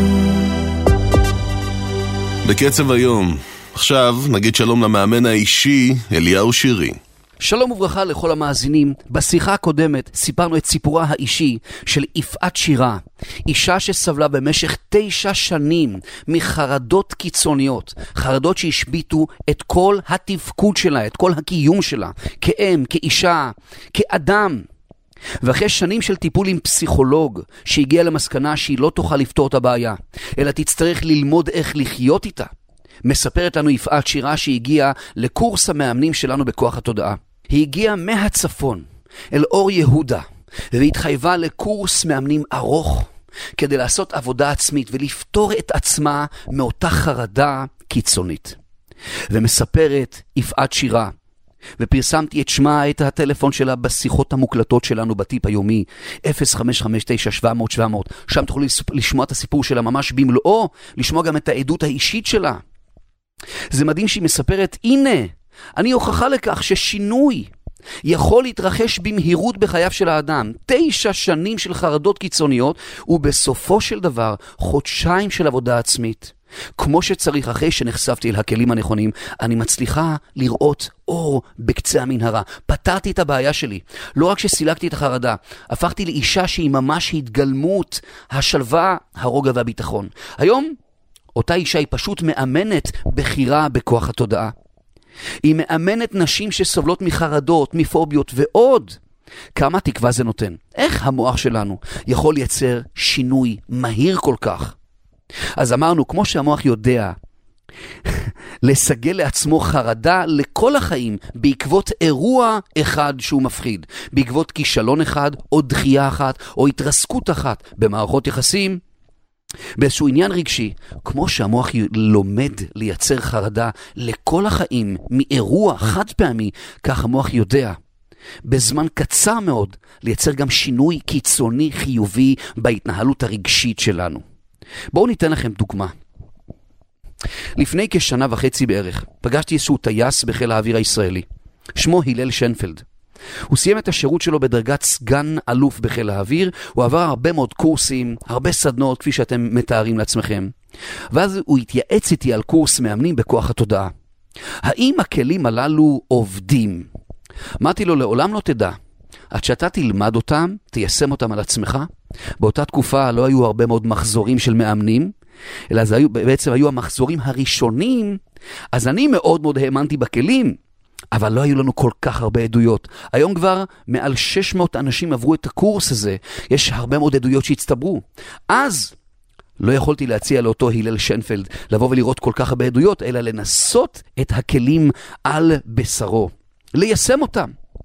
בקצב היום. עכשיו נגיד שלום למאמן האישי אליהו שירי. שלום וברכה לכל המאזינים. בשיחה הקודמת סיפרנו את סיפורה האישי של יפעת שירה, אישה שסבלה במשך 9 שנים מחרדות קיצוניות, חרדות שהשביטו את כל התפקוד שלה, את כל הקיום שלה, כאם, כאישה, כאדם. ואחרי שנים של טיפול עם פסיכולוג שהגיע למסקנה שהיא לא תוכל לפתור את הבעיה, אלא תצטרך ללמוד איך לחיות איתה, מספרת לנו יפעת שירה שהגיעה לקורס המאמנים שלנו בכוח התודעה. היא הגיעה מהצפון אל אור יהודה והתחייבה לקורס מאמנים ארוך כדי לעשות עבודה עצמית ולפתור את עצמה מאותה חרדה קיצונית. ומספרת יפעת שירה, ופרסמתי את שמה, את הטלפון שלה בשיחות המוקלטות שלנו בטיפ היומי 0559-700-700. שם תוכלו לשמוע את הסיפור שלה ממש במלואו, לשמוע גם את העדות האישית שלה. זה מדהים שהיא מספרת, הנה, אני הוכחה לכך ששינוי יכול להתרחש במהירות בחייו של האדם. 9 שנים של חרדות קיצוניות, ובסופו של דבר 2 חודשים של עבודה עצמית. כמו שצריך, אחרי שנחשפתי אל הכלים הנכונים, אני מצליחה לראות אור בקצה המנהרה. פתרתי את הבעיה שלי. לא רק שסילקתי את החרדה, הפכתי לאישה שהיא ממש התגלמות השלווה, הרוגע והביטחון. היום אותה אישה היא פשוט מאמנת בחירה בכוח התודעה. היא מאמנת נשים שסובלות מחרדות, מפוביות ועוד. כמה תקווה זה נותן. איך המוח שלנו יכול לייצר שינוי מהיר כל כך? אז אמרנו, כמו שהמוח יודע לסגל לעצמו חרדה לכל החיים בעקבות אירוע אחד שהוא מפחיד, בעקבות כישלון אחד או דחייה אחת או התרסקות אחת במערכות יחסים, באיזשהו עניין רגשי, כמו שהמוח לומד לייצר חרדה לכל החיים מאירוע חד פעמי, כך המוח יודע בזמן קצר מאוד לייצר גם שינוי קיצוני חיובי בהתנהלות הרגשית שלנו. בואו ניתן לכם דוגמה. לפני כשנה וחצי בערך פגשתי איזשהו טייס בחיל האוויר הישראלי, שמו הלל שנפלד. הוא סיים את השירות שלו בדרגת סגן אלוף בחיל האוויר, הוא עבר הרבה מאוד קורסים, הרבה סדנות כפי שאתם מתארים לעצמכם. ואז הוא התייעץ איתי על קורס מאמנים בכוח התודעה. האם הכלים הללו עובדים? אמרתי לו, לעולם לא תדע. עד שאתה תלמד אותם, תיישם אותם על עצמך. באותה תקופה לא היו הרבה מאוד מחזורים של מאמנים, אלא זה בעצם היו המחזורים הראשונים. אז אני מאוד מאוד האמנתי בכלים, אבל לא היו לנו כל כך הרבה עדויות. היום כבר מעל 600 אנשים עברו את הקורס הזה. יש הרבה מאוד עדויות שהצטברו. אז לא יכולתי להציע לאותו הלל שנפלד לבוא ולראות כל כך הרבה עדויות, אלא לנסות את הכלים על בשרו, ליישם אותם.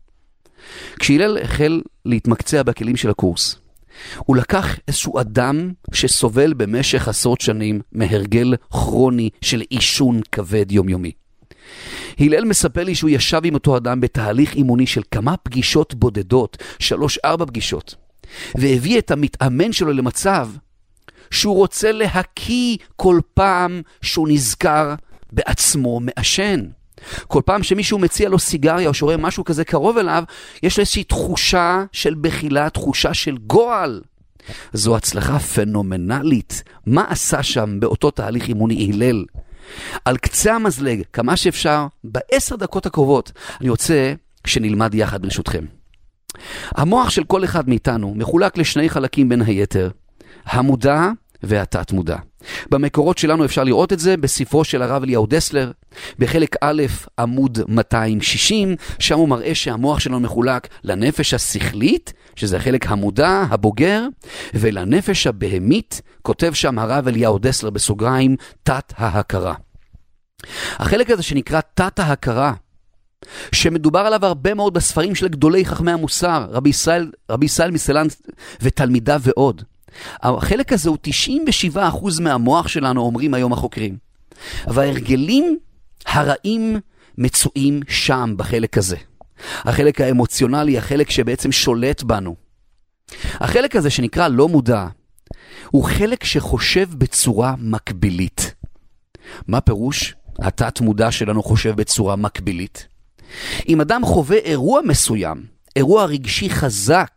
כשהלל החל להתמקצע בכלים של הקורס, הוא לקח איזשהו אדם שסובל במשך 10 שנים מהרגל כרוני של עישון כבד יומיומי. הלל מספר לי שהוא ישב עם אותו אדם בתהליך אימוני של כמה פגישות בודדות, 3-4 פגישות, והביא את המתאמן שלו למצב שהוא רוצה להקיא כל פעם שהוא נזכר בעצמו מעשן. כל פעם שמישהו מציע לו סיגריה או שרואה משהו כזה קרוב אליו, יש לו איזושהי תחושה של בחילה, תחושה של גועל. זו הצלחה פנומנלית. מה עשה שם באותו תהליך אימוני הלל? על קצה המזלג, כמה שאפשר, ב10 דקות הקרובות, אני רוצה שנלמד יחד ברשותכם. המוח של כל אחד מאיתנו מחולק לשני חלקים בין היתר, המודע והתת מודע. במקורות שלנו אפשר לראות את זה בספרו של הרב אליהו דסלר, בחלק א' עמוד 260, שם הוא מראה שהמוח שלנו מחולק לנפש השכלית, שזה החלק המודע, הבוגר, ולנפש הבהמית, כותב שם הרב אליהו דסלר בסוגריים, תת ההכרה. החלק הזה שנקרא תת ההכרה, שמדובר עליו הרבה מאוד בספרים של גדולי חכמי המוסר, רבי ישראל מסלנט ותלמידיו ועוד. החלק הזה הוא 97% מהמוח שלנו, אומרים היום החוקרים. וההרגלים הרעים מצויים שם בחלק הזה. החלק האמוציונלי, החלק שבעצם שולט בנו. החלק הזה שנקרא לא מודע, הוא חלק שחושב בצורה מקבילית. מה פירוש? התת מודע שלנו חושב בצורה מקבילית. אם אדם חווה אירוע מסוים, אירוע רגשי חזק,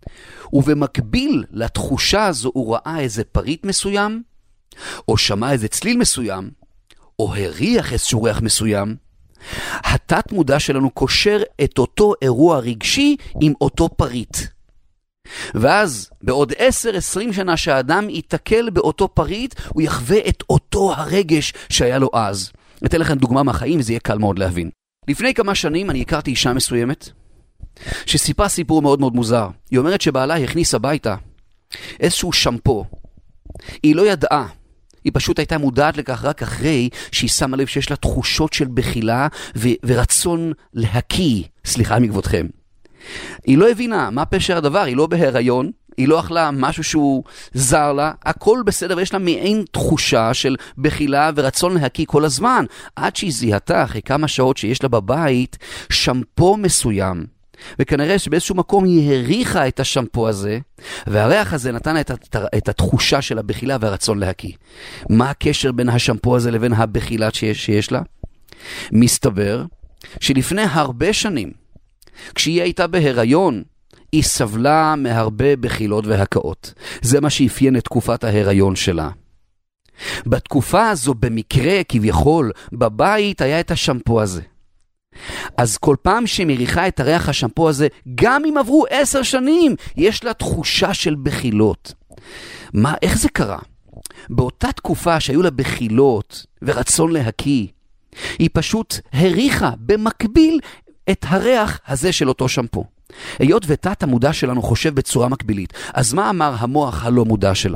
ובמקביל לתחושה הזו הוא ראה איזה פריט מסוים, או שמע איזה צליל מסוים, או הריח איזשהו ריח מסוים, התת מודע שלנו קושר את אותו אירוע רגשי עם אותו פריט. ואז בעוד 10-20 שנה שהאדם יתקל באותו פריט, הוא יחווה את אותו הרגש שהיה לו אז. אתן לכם דוגמה מהחיים, זה יהיה קל מאוד להבין. לפני כמה שנים אני הכרתי אישה מסוימת, שסיפרה סיפור מאוד מאוד מוזר. היא אומרת שבעלה הכניס הביתה איזשהו שמפו. היא לא ידעה. היא פשוט הייתה מודעת לכך רק אחרי שהיא שמה לב שיש לה תחושות של בחילה ורצון להקיא, סליחה מכבודכם. היא לא הבינה מה פשר הדבר, היא לא בהיריון, היא לא אכלה משהו שהוא זר לה, הכל בסדר, ויש לה מעין תחושה של בחילה ורצון להקיא כל הזמן, עד שהיא זיהתה אחרי כמה שעות שיש לה בבית שמפו מסוים. וכנראה שבאיזשהו מקום היא הריחה את השמפו הזה, והריח הזה נתן את התחושה של הבחילה והרצון להקיא. מה הקשר בין השמפו הזה לבין הבחילה שיש לה? מסתבר שלפני הרבה שנים, כשהיא הייתה בהיריון, היא סבלה מהרבה בחילות והקאות. זה מה שאפיין את תקופת ההיריון שלה. בתקופה הזו במקרה כביכול, בבית היה את השמפו הזה. אז כל פעם שמריחה את הריח השמפו הזה, גם אם עברו 10 שנים, יש לה תחושה של בחילות. איך זה קרה? באותה תקופה שהיו לה בחילות ורצון להקיא, היא פשוט הריחה במקביל את הריח הזה של אותו שמפו. היות ותת המודע שלנו חושב בצורה מקבילית, אז מה אמר המוח הלא מודע שלה?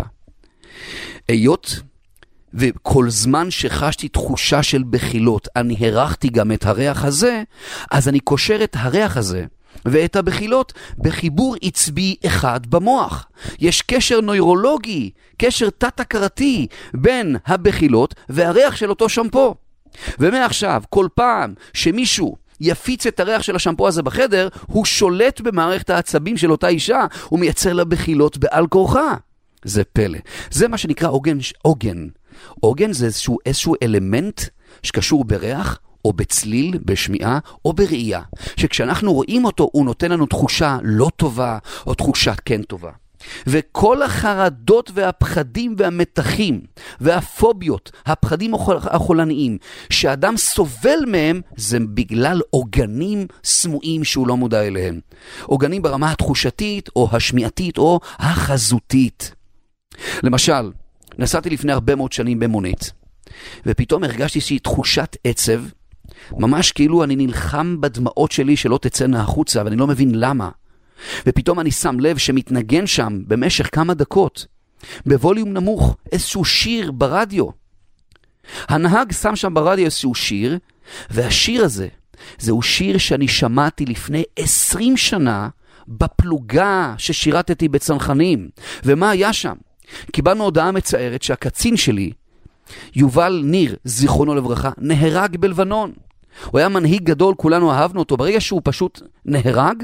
היות וכל זמן שחשתי תחושה של בחילות, אני הרחתי גם את הריח הזה, אז אני קושר את הריח הזה ואת הבחילות בחיבור עצבי אחד במוח. יש קשר נוירולוגי, קשר תת-הכרתי בין הבחילות והריח של אותו שמפו. ומעכשיו, כל פעם שמישהו יפיץ את הריח של השמפו הזה בחדר, הוא שולט במערכת העצבים של אותה אישה, הוא מייצר לה בחילות בעל כורחה. זה פלא. זה מה שנקרא עוגן. עוגן זה איזשהו אלמנט שקשור בריח, או בצליל, בשמיעה, או בראייה. שכשאנחנו רואים אותו, הוא נותן לנו תחושה לא טובה, או תחושה כן טובה. וכל החרדות והפחדים והמתחים והפוביות, הפחדים החולניים שאדם סובל מהם, זה בגלל עוגנים סמויים שהוא לא מודע אליהם. עוגנים ברמה התחושתית או השמיעתית או החזותית. למשל, נסעתי לפני הרבה מאוד שנים במונית, ופתאום הרגשתי שהיא תחושת עצב, ממש כאילו אני נלחם בדמעות שלי שלא תצאנה החוצה, ואני לא מבין למה. ופתאום אני שם לב שמתנגן שם במשך כמה דקות, בווליום נמוך, איזשהו שיר ברדיו. הנהג שם שם ברדיו איזשהו שיר, והשיר הזה, זהו שיר שאני שמעתי לפני 20 שנה, בפלוגה ששירתתי בצנחנים. ומה היה שם? קיבלנו הודעה מצערת שהקצין שלי, יובל ניר, זיכרונו לברכה, נהרג בלבנון. הוא היה מנהיג גדול, כולנו אהבנו אותו. ברגע שהוא פשוט נהרג,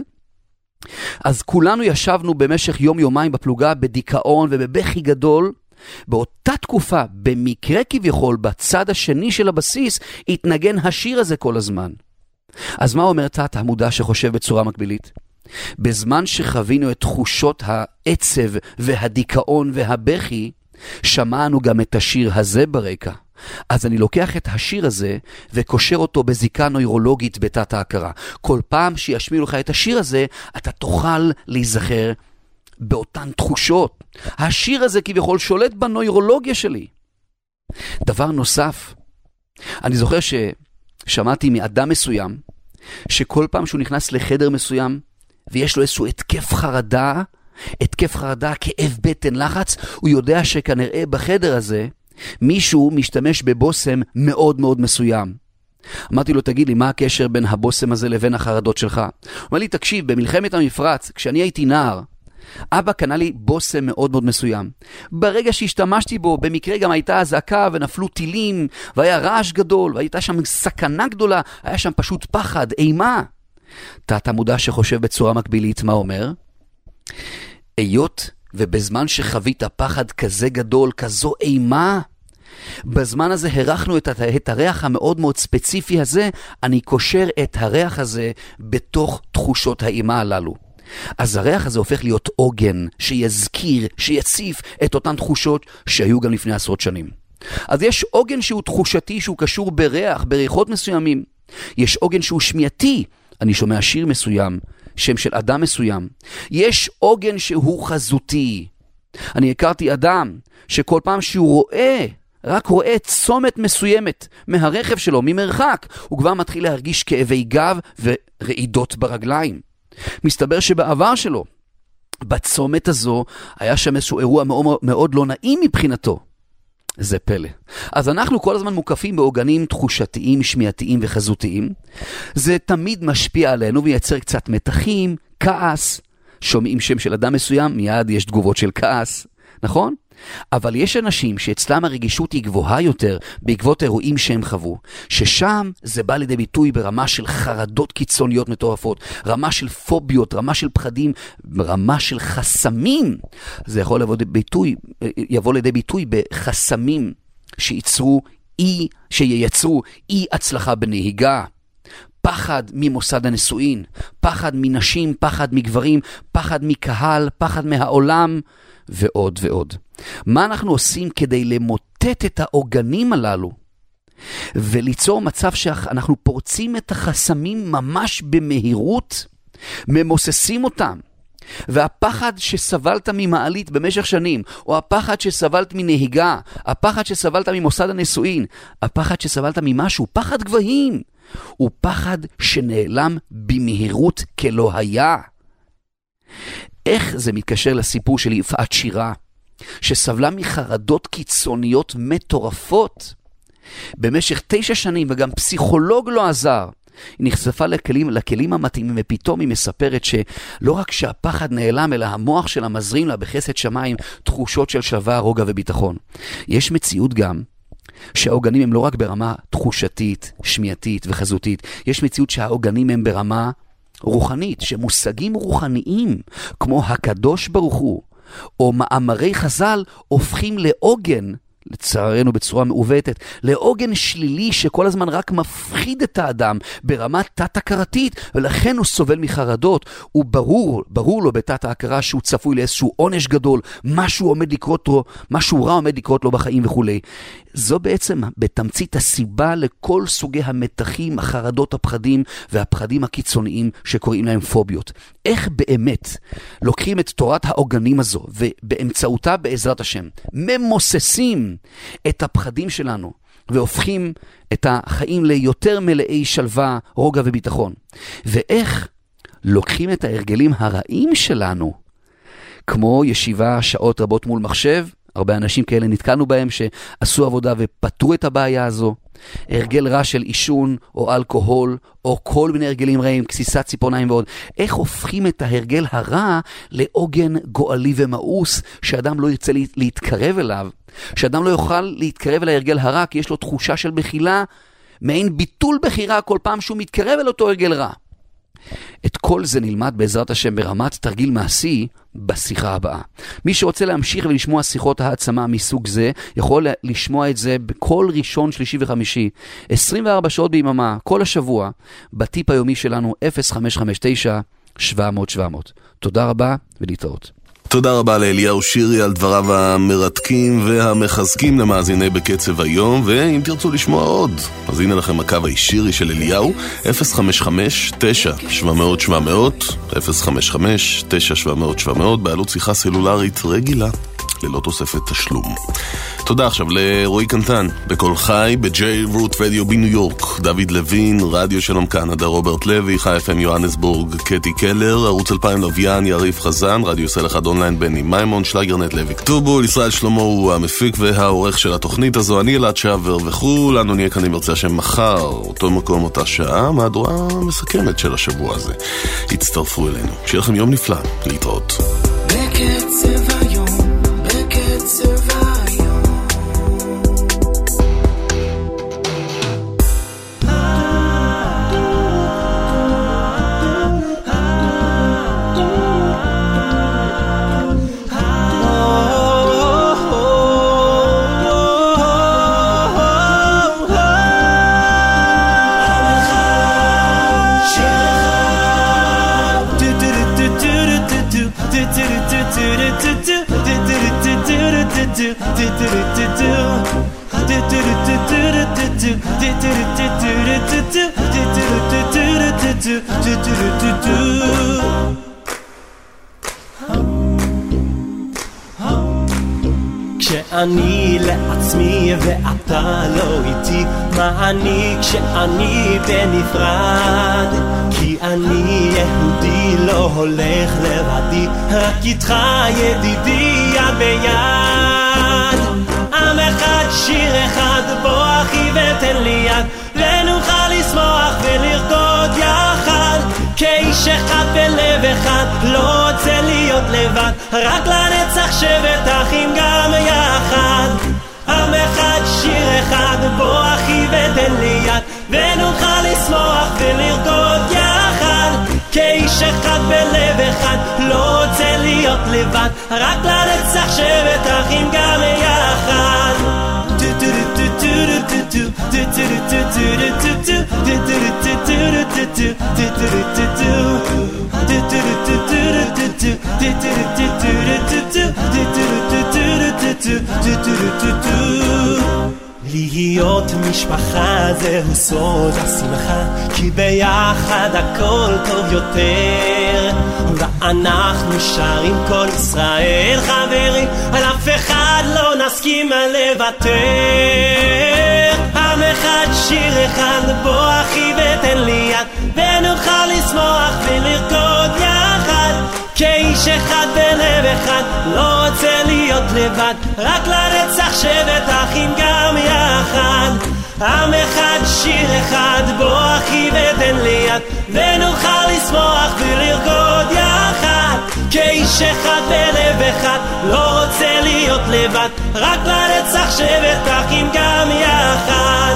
אז כולנו ישבנו במשך יום-יומיים בפלוגה בדיכאון ובבכי גדול. באותה תקופה, במקרה כביכול, בצד השני של הבסיס, התנגן השיר הזה כל הזמן. אז מה אומר תת המודע שחושב בצורה מקבילית? בזמן שחווינו את תחושות העצב והדיכאון והבכי, שמענו גם את השיר הזה ברקע. אז אני לוקח את השיר הזה וקושר אותו בזיקה נוירולוגית בתת ההכרה. כל פעם שישמיעו לך את השיר הזה, אתה תוכל להיזכר באותן תחושות. השיר הזה כביכול שולט בנוירולוגיה שלי. דבר נוסף, אני זוכר ששמעתי מאדם מסוים, שכל פעם שהוא נכנס לחדר מסוים, ויש לו איזשהו התקף חרדה, כאב בטן, לחץ, הוא יודע שכנראה בחדר הזה, מישהו משתמש בבוסם מאוד מאוד מסוים. אמרתי לו, תגיד לי, מה הקשר בין הבוסם הזה לבין החרדות שלך? הוא אומר לי, תקשיב, במלחמת המפרץ, כשאני הייתי נער, אבא קנה לי בוסם מאוד מאוד מסוים. ברגע שהשתמשתי בו, במקרה גם הייתה הזעקה ונפלו טילים, והיה רעש גדול, והייתה שם סכנה גדולה, היה שם פשוט פחד, אימה. תת המודע שחושב בצורה מקבילית, מה אומר? היות ובזמן שחווית פחד כזה גדול, כזו אימה, בזמן הזה הרחנו את הריח המאוד מאוד ספציפי הזה, אני קושר את הריח הזה בתוך תחושות האימה הללו. אז הריח הזה הופך להיות עוגן שיזכיר, שיציף את אותן תחושות שהיו גם לפני עשרות שנים. אז יש עוגן שהוא תחושתי, שהוא קשור בריח, בריחות מסוימים. יש עוגן שהוא שמיעתי, אני שומע שיר מסוים, שם של אדם מסוים. יש עוגן שהוא חזותי. אני הכרתי אדם שכל פעם שהוא רק רואה צומת מסוימת מהרכב שלו, ממרחק, הוא כבר מתחיל להרגיש כאבי גב ורעידות ברגליים. מסתבר שבעבר שלו, בצומת הזו, היה שם איזשהו אירוע מאוד, מאוד לא נעים מבחינתו. זה פלא. אז אנחנו כל הזמן מוקפים בעוגנים תחושתיים, שמיעתיים וחזותיים. זה תמיד משפיע עלינו וייצר קצת מתחים, כעס. שומעים שם של אדם מסוים, מיד יש תגובות של כעס, נכון? אבל יש אנשים שאצלם הרגישות היא גבוהה יותר בעקבות אירועים שהם חוו, ששם זה בא לידי ביטוי ברמה של חרדות קיצוניות מטורפות, רמה של פוביות, רמה של פחדים, רמה של חסמים. זה יכול יבוא לידי ביטוי בחסמים שייצרו אי הצלחה בנהיגה, פחד ממוסד הנישואין, פחד מנשים, פחד מגברים, פחד מקהל, פחד מהעולם, ועוד ועוד. מה אנחנו עושים כדי למוטט את העוגנים הללו וליצור מצב שאנחנו פורצים את החסמים ממש במהירות, ממוססים אותם, והפחד שסבלת ממעלית במשך שנים, או הפחד שסבלת מנהיגה, הפחד שסבלת ממוסד הנישואין, הפחד שסבלת ממשהו, פחד גבוהים, הוא פחד שנעלם במהירות כלא היה. איך זה מתקשר לסיפור של יפעת שירה, שסבלה מחרדות קיצוניות מטורפות במשך 9 שנים, וגם פסיכולוג לא עזר. היא נחשפה לכלים המתאימים, ופתאום היא מספרת שלא רק שהפחד נעלם, אלא המוח שלה מזרים לה בחסד שמיים תחושות של שלווה, רוגע וביטחון. יש מציאות גם שהעוגנים הם לא רק ברמה תחושתית, שמיעתית וחזותית, יש מציאות שהעוגנים הם ברמה רוחנית, שמושגים רוחניים כמו הקדוש ברוך הוא או מאמרי חז"ל הופכים לעוגן, לצערנו בצורה מעוותת, לעוגן שלילי שכל הזמן רק מפחיד את האדם ברמה תת-הכרתית, ולכן הוא סובל מחרדות. הוא ברור לו בתת ההכרה שהוא צפוי לאיזשהו עונש גדול, משהו רע עומד לקרות לו בחיים וכו'. זו בעצם בתמצית הסיבה לכל סוגי המתחים, החרדות, הפחדים והפחדים הקיצוניים שקוראים להם פוביות. איך באמת לוקחים את תורת העוגנים הזו ובאמצעותה בעזרת השם ממוססים את הפחדים שלנו והופכים את החיים ליותר מלאי שלווה, רוגע וביטחון, ואיך לוקחים את ההרגלים הרעים שלנו, כמו ישיבה שעות רבות מול מחשב, הרבה אנשים כאלה נתקלנו בהם שעשו עבודה ופתרו את הבעיה הזו, הרגל רע של אישון או אלכוהול או כל מיני הרגלים רעים, כסיסת ציפורניים ועוד. איך הופכים את ההרגל הרע לעוגן גואלי ומאוס שאדם לא ירצה להתקרב אליו, שאדם לא יוכל להתקרב אל ההרגל הרע כי יש לו תחושה של מחילה מעין ביטול בחירה כל פעם שהוא מתקרב אל אותו הרגל רע. את כל זה נלמד בעזרת השם ברמת תרגיל מעשי בשיחה הבאה. מי שרוצה להמשיך ולשמוע שיחות העצמה מסוג זה, יכול לשמוע את זה בכל ראשון, שלישי וחמישי, 24 שעות ביממה, כל השבוע, בטיפ היומי שלנו 0559-700-700. תודה רבה ולהתראות. תודה רבה לאליהו שירי על דבריו המרתקים והמחזקים למאזיני בקצב היום, ואם תרצו לשמוע עוד, אז הנה לכם הקו הישירי של אליהו, 055-9-700-700, 055-9-700-700, בעלות שיחה סלולרית רגילה, ללא תוספת תשלום. תודה עכשיו לרועי קנטן, בכל חי, בג'יי רוט רדיו בניו יורק, דוד לוין, רדיו שלום קנדה, רוברט לוי, חי FM יוהנסבורג, קטי קלר, ערוץ 2000 לוויין, יריב חזן, רדיו ישראל אחד אונליין, בני מיימון, שלייגרנט לוי כתובו, ישראל שלמה הוא המפיק והעורך של התוכנית הזו, אני אלעד שעבר וכולנו נהיה כאן אם ירצה השם מחר, אותו מקום, אותה שעה, מהדורה מסכמת של השבוע הזה. הצטרפו אלינו. שיהיה לכם יום נפלא, להתראות. בקצב היום, בקצב היום. כשאני לעצמי ואתה לא איתי, מה אני כשאני בנפרד? כי אני יהודי לא הולך לבדי, רק איתך ידידי יד ביד. עם אחד שיר אחד בוא אחי ותן לי יד, ונוכל לשמוח ולרקוד יחד, כאיש אחד בלב אחד, לא רוצה להיות לבד, רק לנצח שבט אחים גם יחד. עם אחד שיר אחד בוא אחי ותן לי יד, ונוכל לשמוח ולרקוד יחד, כאיש אחד בלב אחד, לא רוצה להיות לבד, רק לנצח שבט אחים גם יחד. להיות משפחה זהו סוד השמחה, כי ביחד הכל טוב יותר, ואנחנו שרים כל ישראל חברים, על אף אחד לא נסכים לוותר. עם אחד שיר אחד בוא אחי ותן לי יד, ונוכל לשמוח ולרקוד יחד, כאיש אחד בלב אחד, לא רוצה להיות לבד, רק לנצח שבט אחים גם יחד. עם אחד שיר אחד בוא אחי ותן לי יד, ונוכל לשמוח ולרקוד יחד, כאיש אחד בלב אחד, לא רוצה להיות לבד, רק לנצח שבט אחים גם יחד.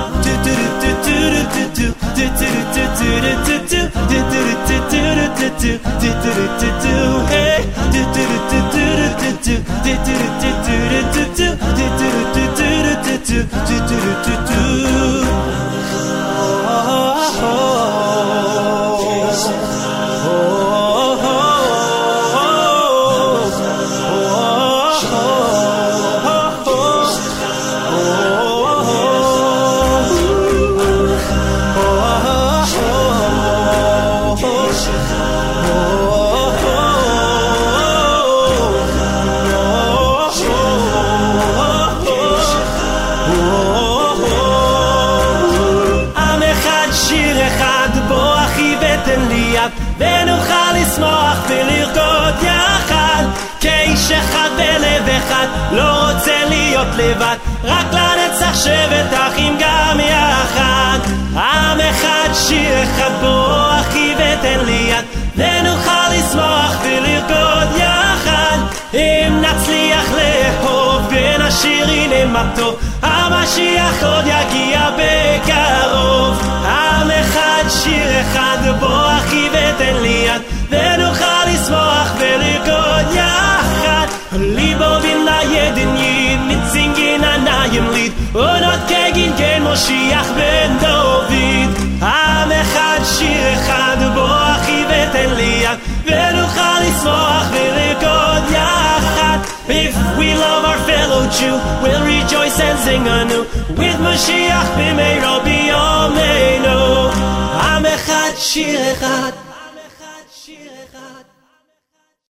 ונוכל לשמוח ולרקוד יחד, כאיש אחד בלב אחד, לא רוצה להיות לבד, רק לנצח שבט אחים גם יחד. עם אחד שיר אחד בוא אחי ותן לי יד, ונוכל לשמוח ולרקוד יחד, אם נצליח לאהוב בין השירים מה טוב. המשיח עוד יגיע בקרוב. עם אחד, שיר אחד, בוא אחי ותן לי יד, ונוכל לשמוח ולרקוד יחד. ליבו בינה ידן יד, ניצינגין עניים ליד, עונות כגין כן משיח בן דוד. עם אחד, שיר אחד, בוא אחי ותן לי יד, ונוכל לשמוח ולרקוד יחד. If we love our fellow Jew, we'll rejoice and sing anew with Mashiach b'meiro b'yomeinu. Am echad, shir echad,